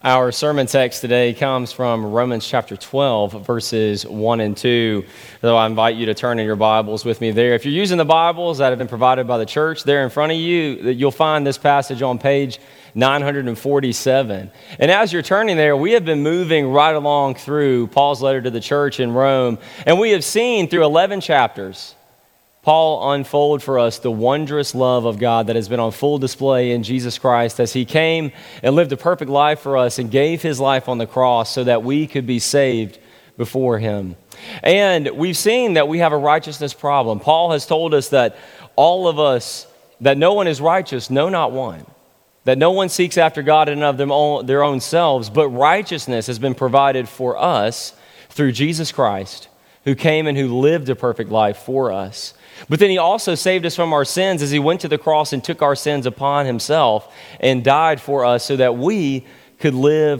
Our sermon text today comes from Romans chapter 12, verses 1 and 2. So I invite you to turn in your Bibles with me there. If you're using the Bibles that have been provided by the church, there in front of you, you'll find this passage on page 947. And as you're turning there, we have been moving right along through Paul's letter to the church in Rome. And we have seen through 11 chapters, Paul unfold for us the wondrous love of God that has been on full display in Jesus Christ as he came and lived a perfect life for us and gave his life on the cross so that we could be saved before him. And we've seen that we have a righteousness problem. Paul has told us that all of us, that no one is righteous, no, not one. That no one seeks after God in and of their own selves, but righteousness has been provided for us through Jesus Christ, who came and who lived a perfect life for us. But then he also saved us from our sins as he went to the cross and took our sins upon himself and died for us so that we could live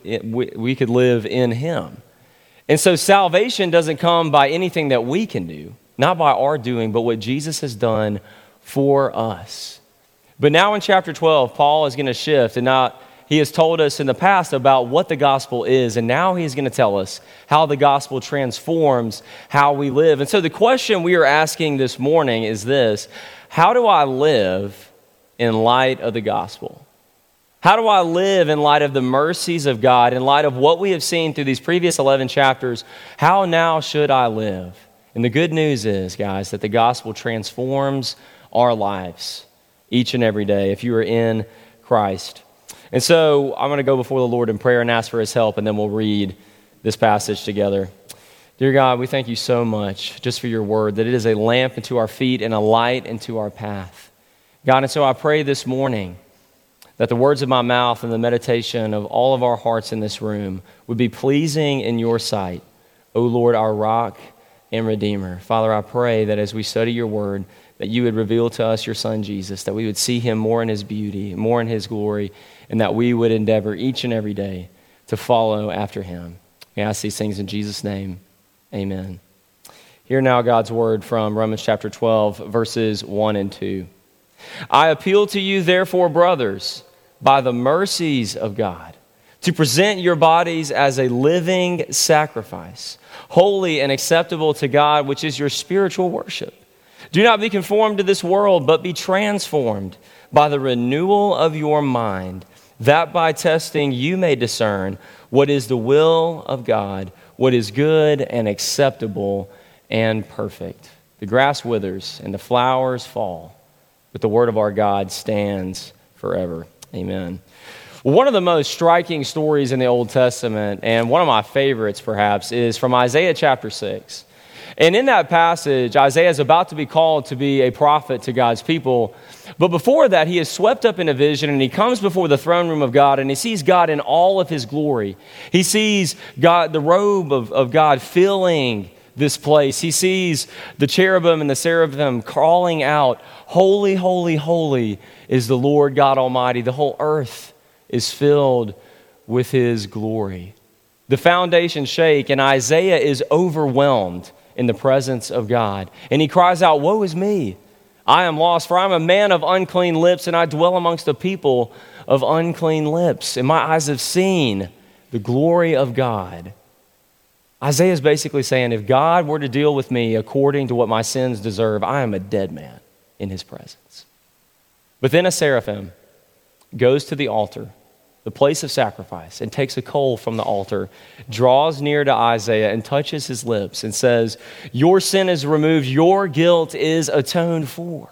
in him. And so salvation doesn't come by anything that we can do, not by our doing, but what Jesus has done for us. But now in chapter 12, Paul is going to shift, and now he has told us in the past about what the gospel is, and now he's going to tell us how the gospel transforms how we live. And so the question we are asking this morning is this: how do I live in light of the gospel? How do I live in light of the mercies of God, in light of what we have seen through these previous 11 chapters? How now should I live? And the good news is, guys, that the gospel transforms our lives each and every day if you are in Christ. And so I'm going to go before the Lord in prayer and ask for his help, and then we'll read this passage together. Dear God, we thank you so much just for your word, that it is a lamp unto our feet and a light unto our path. God, and so I pray this morning that the words of my mouth and the meditation of all of our hearts in this room would be pleasing in your sight, O Lord, our rock and redeemer. Father, I pray that as we study your word, that you would reveal to us your son Jesus, that we would see him more in his beauty, more in his glory, and that we would endeavor each and every day to follow after him. We ask these things in Jesus' name. Amen. Hear now God's word from Romans chapter 12, verses 1 and 2. I appeal to you, therefore, brothers, by the mercies of God, to present your bodies as a living sacrifice, holy and acceptable to God, which is your spiritual worship. Do not be conformed to this world, but be transformed by the renewal of your mind, that by testing you may discern what is the will of God, what is good and acceptable and perfect. The grass withers and the flowers fall, but the word of our God stands forever. Amen. One of the most striking stories in the Old Testament, and one of my favorites perhaps, is from Isaiah chapter 6. And in that passage, Isaiah is about to be called to be a prophet to God's people. But before that, he is swept up in a vision, and he comes before the throne room of God, and he sees God in all of his glory. He sees God, the robe of God filling this place. He sees the cherubim and the seraphim calling out, "Holy, holy, holy is the Lord God Almighty. The whole earth is filled with his glory." The foundations shake, and Isaiah is overwhelmed in the presence of God. And he cries out, "Woe is me! I am lost, for I am a man of unclean lips, and I dwell amongst a people of unclean lips. And my eyes have seen the glory of God." Isaiah is basically saying, if God were to deal with me according to what my sins deserve, I am a dead man in his presence. But then a seraphim goes to the altar, the place of sacrifice, and takes a coal from the altar, draws near to Isaiah and touches his lips and says, "Your sin is removed, your guilt is atoned for."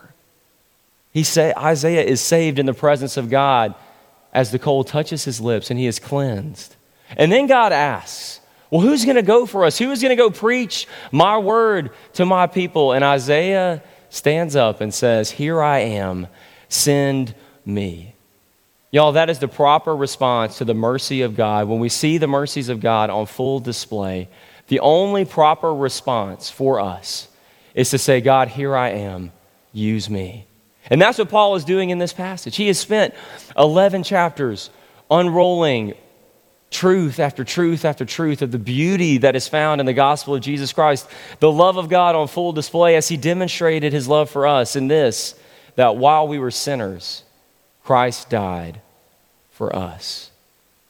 Isaiah is saved in the presence of God as the coal touches his lips and he is cleansed. And then God asks, well, who's going to go for us? Who is going to go preach my word to my people? And Isaiah stands up and says, "Here I am, send me." Y'all, that is the proper response to the mercy of God. When we see the mercies of God on full display, the only proper response for us is to say, "God, here I am, use me." And that's what Paul is doing in this passage. He has spent 11 chapters unrolling truth after truth after truth of the beauty that is found in the gospel of Jesus Christ, the love of God on full display as he demonstrated his love for us in this, that while we were sinners, Christ died for us.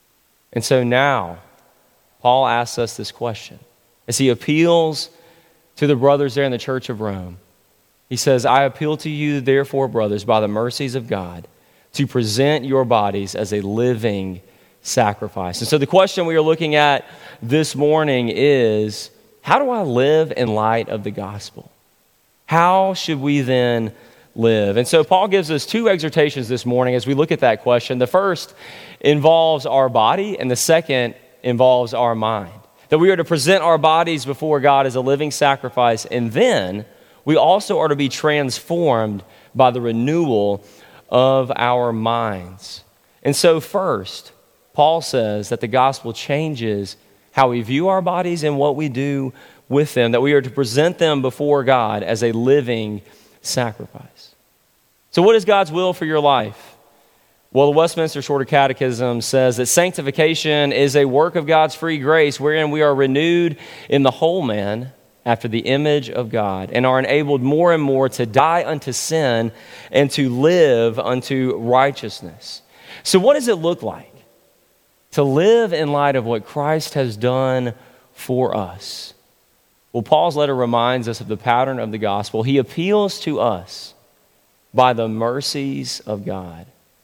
And so now, Paul asks us this question. As he appeals to the brothers there in the church of Rome, he says, I appeal to you, therefore, brothers, by the mercies of God, to present your bodies as a living sacrifice. And so the question we are looking at this morning is, how do I live in light of the gospel? How should we then live? And so Paul gives us two exhortations this morning as we look at that question. The first involves our body, and the second involves our mind. That we are to present our bodies before God as a living sacrifice, and then we also are to be transformed by the renewal of our minds. And so first, Paul says that the gospel changes how we view our bodies and what we do with them, that we are to present them before God as a living sacrifice. So what is God's will for your life? Well, the Westminster Shorter Catechism says that sanctification is a work of God's free grace wherein we are renewed in the whole man after the image of God and are enabled more and more to die unto sin and to live unto righteousness. So what does it look like to live in light of what Christ has done for us? Well, Paul's letter reminds us of the pattern of the gospel. He appeals to us by the mercies of God.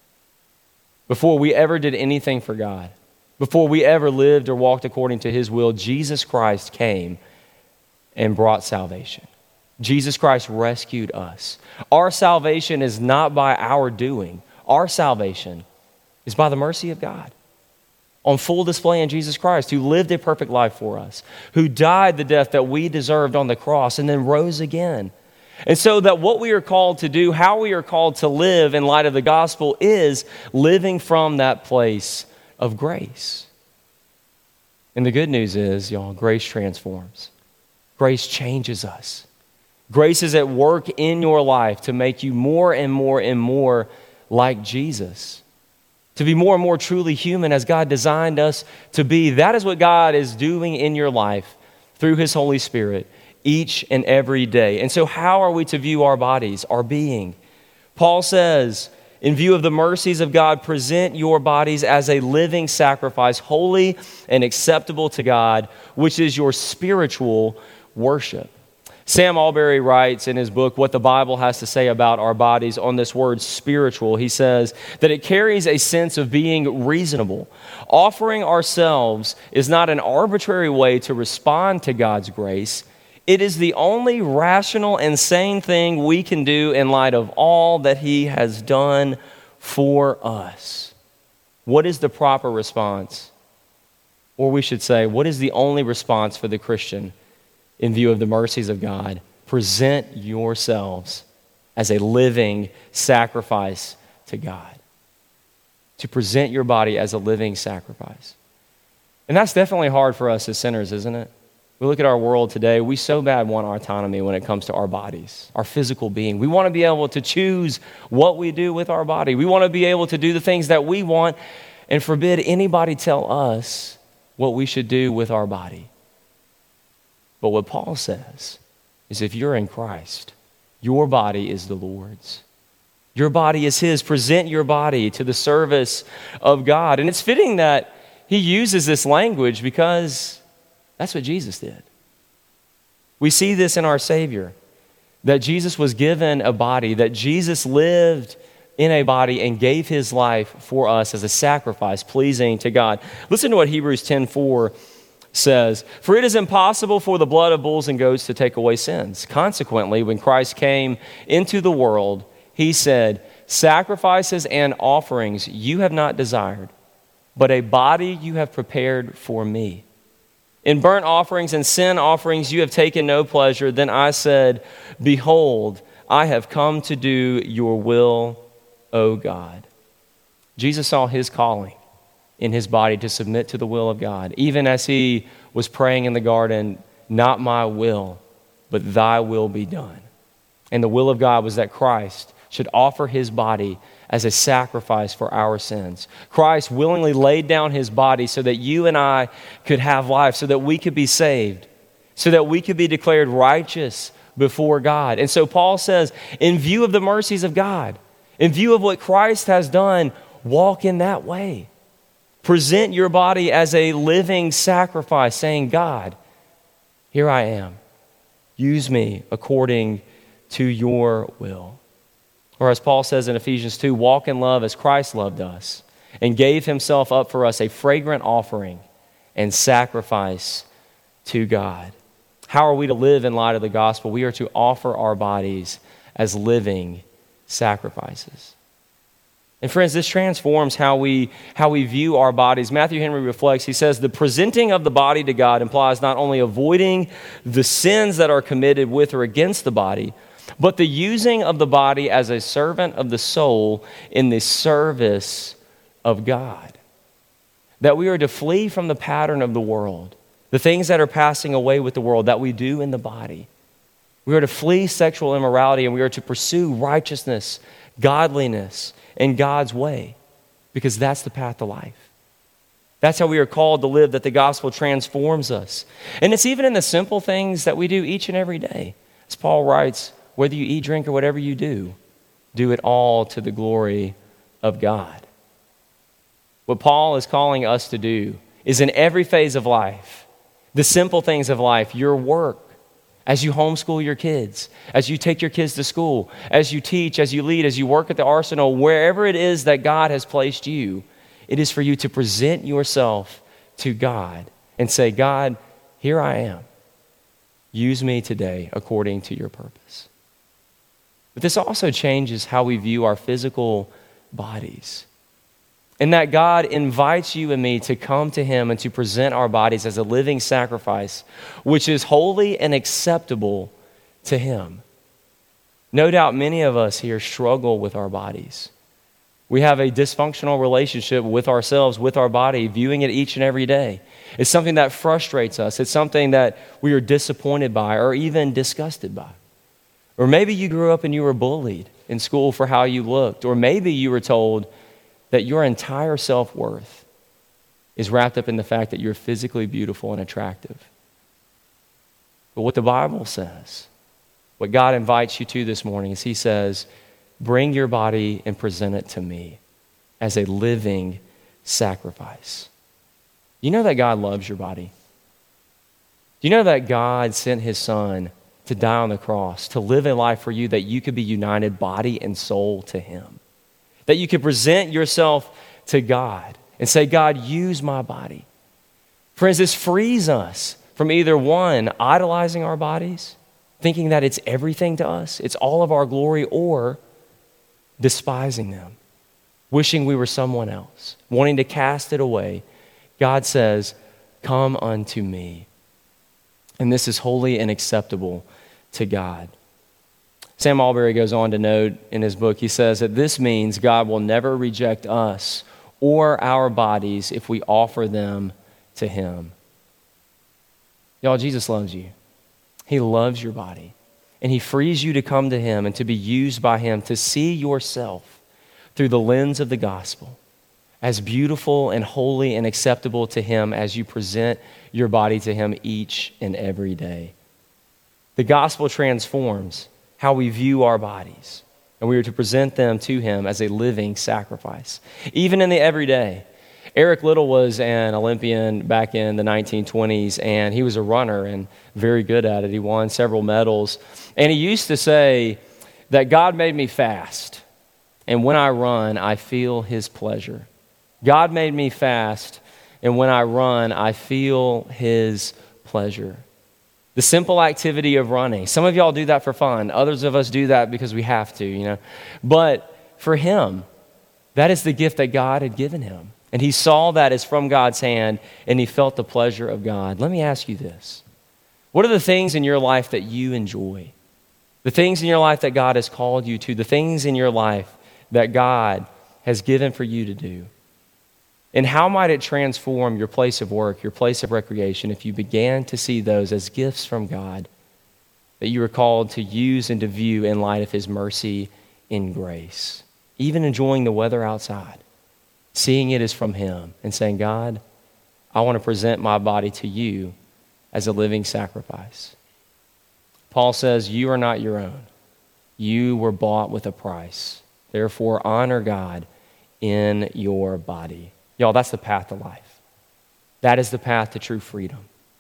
Before we ever did anything for God, before we ever lived or walked according to his will, Jesus Christ came and brought salvation. Jesus Christ rescued us. Our salvation is not by our doing. Our salvation is by the mercy of God, on full display in Jesus Christ, who lived a perfect life for us, who died the death that we deserved on the cross and then rose again. And so that what we are called to do, how we are called to live in light of the gospel, is living from that place of grace. And the good news is, y'all, grace transforms. Grace changes us. Grace is at work in your life to make you more and more and more like Jesus. To be more and more truly human as God designed us to be. That is what God is doing in your life through his Holy Spirit each and every day. And so how are we to view our bodies, our being? Paul says, in view of the mercies of God, present your bodies as a living sacrifice, holy and acceptable to God, which is your spiritual worship. Sam Albury writes in his book, What the Bible Has to Say About Our Bodies, on this word spiritual. He says that it carries a sense of being reasonable. Offering ourselves is not an arbitrary way to respond to God's grace. It is the only rational and sane thing we can do in light of all that he has done for us. What is the proper response? Or we should say, what is the only response for the Christian in view of the mercies of God? Present yourselves as a living sacrifice to God. To present your body as a living sacrifice. And that's definitely hard for us as sinners, isn't it? We look at our world today, we so bad want autonomy when it comes to our bodies, our physical being. We want to be able to choose what we do with our body. We want to be able to do the things that we want and forbid anybody tell us what we should do with our body. But what Paul says is if you're in Christ, your body is the Lord's. Your body is his. Present your body to the service of God. And it's fitting that he uses this language because that's what Jesus did. We see this in our Savior, that Jesus was given a body, that Jesus lived in a body and gave his life for us as a sacrifice pleasing to God. Listen to what Hebrews 10:4 says, For it is impossible for the blood of bulls and goats to take away sins. Consequently, when Christ came into the world, he said, Sacrifices and offerings you have not desired, but a body you have prepared for me. In burnt offerings and sin offerings you have taken no pleasure. Then I said, Behold, I have come to do your will, O God. Jesus saw his calling in his body to submit to the will of God. Even as he was praying in the garden, not my will, but thy will be done. And the will of God was that Christ should offer his body as a sacrifice for our sins. Christ willingly laid down his body so that you and I could have life, so that we could be saved, so that we could be declared righteous before God. And so Paul says, in view of the mercies of God, in view of what Christ has done, walk in that way. Present your body as a living sacrifice, saying, God, here I am. Use me according to your will. Or as Paul says in Ephesians 2, walk in love as Christ loved us and gave himself up for us, a fragrant offering and sacrifice to God. How are we to live in light of the gospel? We are to offer our bodies as living sacrifices. And friends, this transforms how we view our bodies. Matthew Henry reflects, he says, the presenting of the body to God implies not only avoiding the sins that are committed with or against the body, but the using of the body as a servant of the soul in the service of God. That we are to flee from the pattern of the world, the things that are passing away with the world that we do in the body. We are to flee sexual immorality, and we are to pursue righteousness, godliness, in God's way, because that's the path to life. That's how we are called to live, that the gospel transforms us. And it's even in the simple things that we do each and every day. As Paul writes, whether you eat, drink, or whatever you do it all to the glory of God. What Paul is calling us to do is in every phase of life, the simple things of life, your work, as you homeschool your kids, as you take your kids to school, as you teach, as you lead, as you work at the Arsenal, wherever it is that God has placed you, it is for you to present yourself to God and say, God, here I am. Use me today according to your purpose. But this also changes how we view our physical bodies. And that God invites you and me to come to him and to present our bodies as a living sacrifice, which is holy and acceptable to him. No doubt many of us here struggle with our bodies. We have a dysfunctional relationship with ourselves, with our body, viewing it each and every day. It's something that frustrates us. It's something that we are disappointed by or even disgusted by. Or maybe you grew up and you were bullied in school for how you looked. Or maybe you were told that your entire self-worth is wrapped up in the fact that you're physically beautiful and attractive. But what the Bible says, what God invites you to this morning is he says, bring your body and present it to me as a living sacrifice. You know that God loves your body? Do you know that God sent his son to die on the cross, to live a life for you that you could be united body and soul to him? That you could present yourself to God and say, God, use my body. Friends, this frees us from either one, idolizing our bodies, thinking that it's everything to us, it's all of our glory, or despising them, wishing we were someone else, wanting to cast it away. God says, come unto me. And this is holy and acceptable to God. Sam Alberry goes on to note in his book, he says that this means God will never reject us or our bodies if we offer them to him. Y'all, Jesus loves you. He loves your body. And he frees you to come to him and to be used by him to see yourself through the lens of the gospel as beautiful and holy and acceptable to him as you present your body to him each and every day. The gospel transforms how we view our bodies, and we are to present them to him as a living sacrifice. Even in the everyday. Eric Liddell was an Olympian back in the 1920s, and he was a runner and very good at it. He won several medals. And he used to say that God made me fast, and when I run, I feel his pleasure. God made me fast, and when I run, I feel his pleasure. The simple activity of running. Some of y'all do that for fun. Others of us do that because we have to, But for him, that is the gift that God had given him. And he saw that as from God's hand, and he felt the pleasure of God. Let me ask you this. What are the things in your life that you enjoy? The things in your life that God has called you to, the things in your life that God has given for you to do. And how might it transform your place of work, your place of recreation, if you began to see those as gifts from God that you were called to use and to view in light of his mercy and grace? Even enjoying the weather outside, seeing it as from him and saying, God, I want to present my body to you as a living sacrifice. Paul says, you are not your own. You were bought with a price. Therefore, honor God in your body. Y'all, that's the path to life. That is the path to true freedom.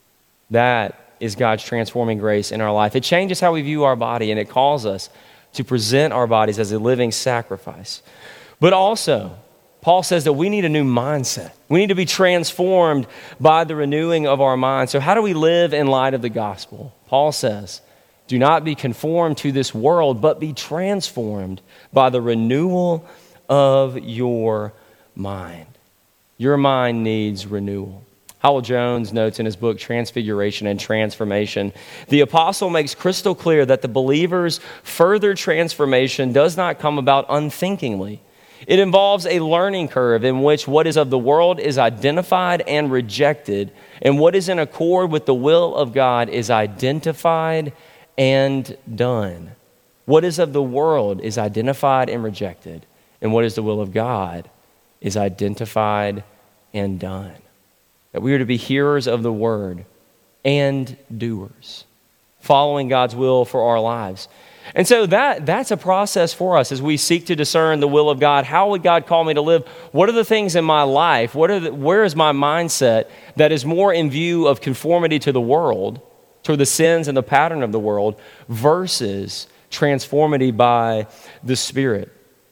That is God's transforming grace in our life. It changes how we view our body, and it calls us to present our bodies as a living sacrifice. But also, Paul says that we need a new mindset. We need to be transformed by the renewing of our mind. So how do we live in light of the gospel? Paul says, do not be conformed to this world, but be transformed by the renewal of your mind. Your mind needs renewal. Howell Jones notes in his book, Transfiguration and Transformation, the apostle makes crystal clear that the believer's further transformation does not come about unthinkingly. It involves a learning curve in which what is of the world is identified and rejected, and what is in accord with the will of God is identified and done. What is of the world is identified and rejected, and what is the will of God is identified and done. That we are to be hearers of the word and doers, following God's will for our lives. And so that's a process for us as we seek to discern the will of God. How would God call me to live? What are the things in my life? Where is my mindset that is more in view of conformity to the world, to the sins and the pattern of the world, versus transformity by the Spirit?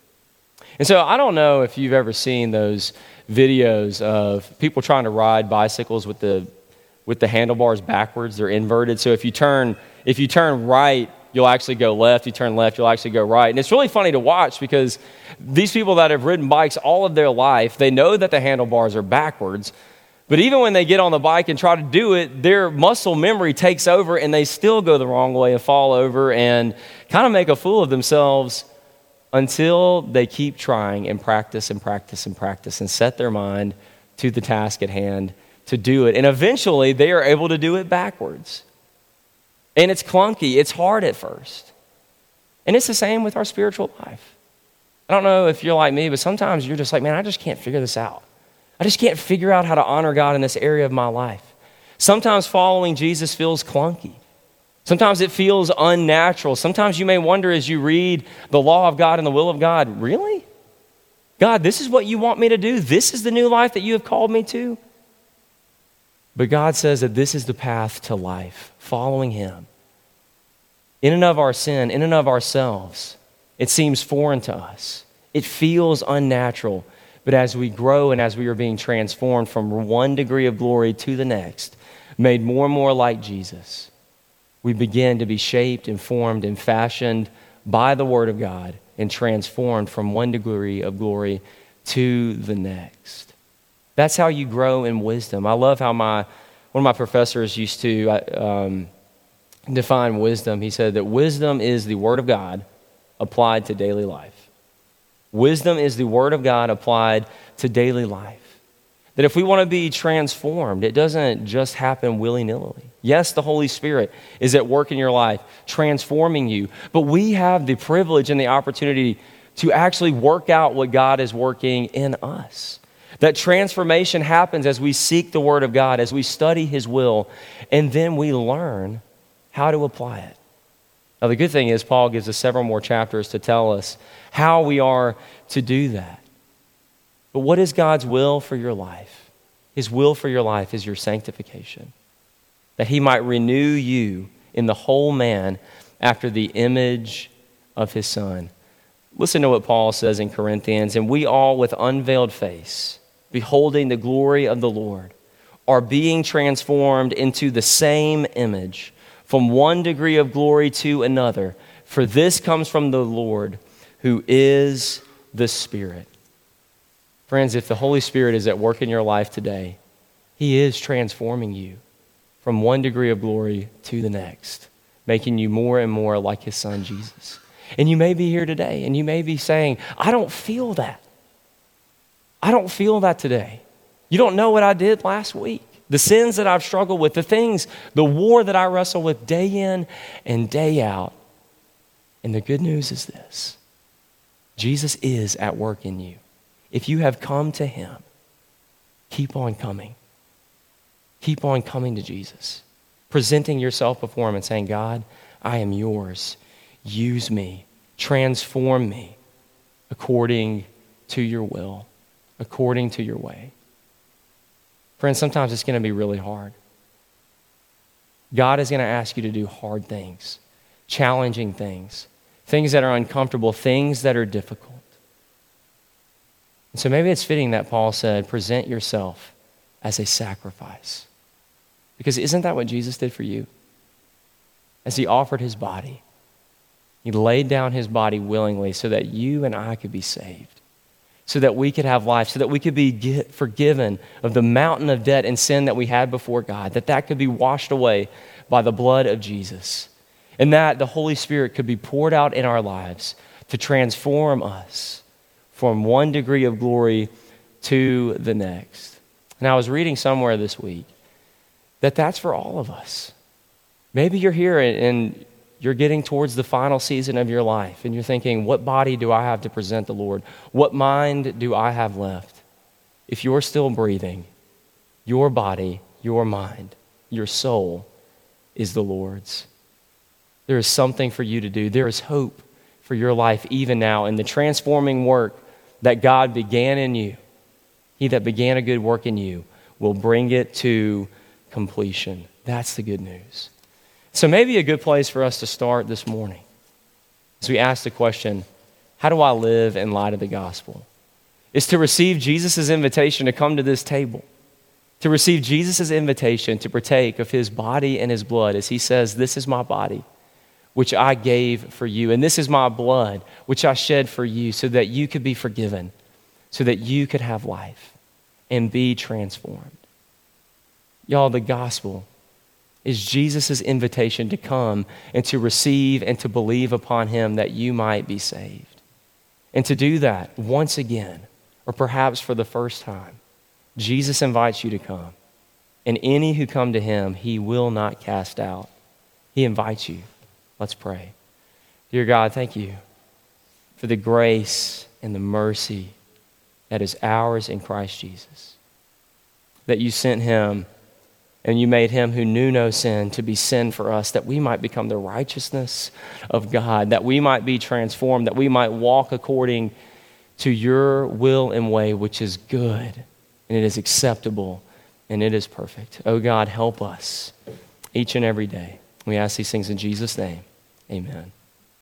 And so I don't know if you've ever seen those videos of people trying to ride bicycles with the handlebars backwards. They're inverted. So if you turn right, you'll actually go left. You turn left, you'll actually go right. And it's really funny to watch because these people that have ridden bikes all of their life, they know that the handlebars are backwards. But even when they get on the bike and try to do it, their muscle memory takes over and they still go the wrong way and fall over and kind of make a fool of themselves until they keep trying and practice and practice and practice and set their mind to the task at hand to do it. And eventually they are able to do it backwards. And it's clunky. It's hard at first. And it's the same with our spiritual life. I don't know if you're like me, but sometimes you're just like, man, I just can't figure this out. I just can't figure out how to honor God in this area of my life. Sometimes following Jesus feels clunky. Sometimes it feels unnatural. Sometimes you may wonder as you read the law of God and the will of God, really? God, this is what you want me to do? This is the new life that you have called me to? But God says that this is the path to life, following Him. In and of our sin, in and of ourselves, it seems foreign to us. It feels unnatural. But as we grow and as we are being transformed from one degree of glory to the next, made more and more like Jesus, we begin to be shaped and formed and fashioned by the Word of God and transformed from one degree of glory to the next. That's how you grow in wisdom. I love how one of my professors used to define wisdom. He said that wisdom is the Word of God applied to daily life. Wisdom is the Word of God applied to daily life. That if we want to be transformed, it doesn't just happen willy-nilly. Yes, the Holy Spirit is at work in your life, transforming you. But we have the privilege and the opportunity to actually work out what God is working in us. That transformation happens as we seek the Word of God, as we study His will, and then we learn how to apply it. Now, the good thing is Paul gives us several more chapters to tell us how we are to do that. But what is God's will for your life? His will for your life is your sanctification, that He might renew you in the whole man after the image of His Son. Listen to what Paul says in Corinthians, and we all with unveiled face, beholding the glory of the Lord, are being transformed into the same image, from one degree of glory to another. For this comes from the Lord, who is the Spirit. Friends, if the Holy Spirit is at work in your life today, He is transforming you from one degree of glory to the next, making you more and more like His Son, Jesus. And you may be here today, and you may be saying, I don't feel that. I don't feel that today. You don't know what I did last week. The sins that I've struggled with, the things, the war that I wrestle with day in and day out. And the good news is this: Jesus is at work in you. If you have come to Him, keep on coming. Keep on coming to Jesus. Presenting yourself before Him and saying, God, I am yours. Use me. Transform me according to your will. according to your way. Friends, sometimes it's going to be really hard. God is going to ask you to do hard things, challenging things, things that are uncomfortable, things that are difficult. And so maybe it's fitting that Paul said, present yourself as a sacrifice. Because isn't that what Jesus did for you? As he offered his body, he laid down his body willingly so that you and I could be saved, so that we could have life, so that we could be forgiven of the mountain of debt and sin that we had before God, that could be washed away by the blood of Jesus, and that the Holy Spirit could be poured out in our lives to transform us from one degree of glory to the next. And I was reading somewhere this week that that's for all of us. Maybe you're here and you're getting towards the final season of your life and you're thinking, what body do I have to present the Lord? What mind do I have left? If you're still breathing, your body, your mind, your soul is the Lord's. There is something for you to do. There is hope for your life even now in the transforming work that God began in you. He that began a good work in you will bring it to completion. That's the good news. So maybe a good place for us to start this morning as we ask the question, how do I live in light of the gospel? Is to receive Jesus' invitation to come to this table, to receive Jesus' invitation to partake of his body and his blood as he says, this is my body, which I gave for you, and this is my blood, which I shed for you so that you could be forgiven, so that you could have life and be transformed. Y'all, the gospel is Jesus' invitation to come and to receive and to believe upon him that you might be saved. And to do that once again, or perhaps for the first time, Jesus invites you to come. And any who come to him, he will not cast out. He invites you. Let's pray. Dear God, thank you for the grace and the mercy that is ours in Christ Jesus. That you sent him and you made him who knew no sin to be sin for us, that we might become the righteousness of God, that we might be transformed, that we might walk according to your will and way, which is good, and it is acceptable, and it is perfect. Oh God, help us each and every day. We ask these things in Jesus' name. Amen.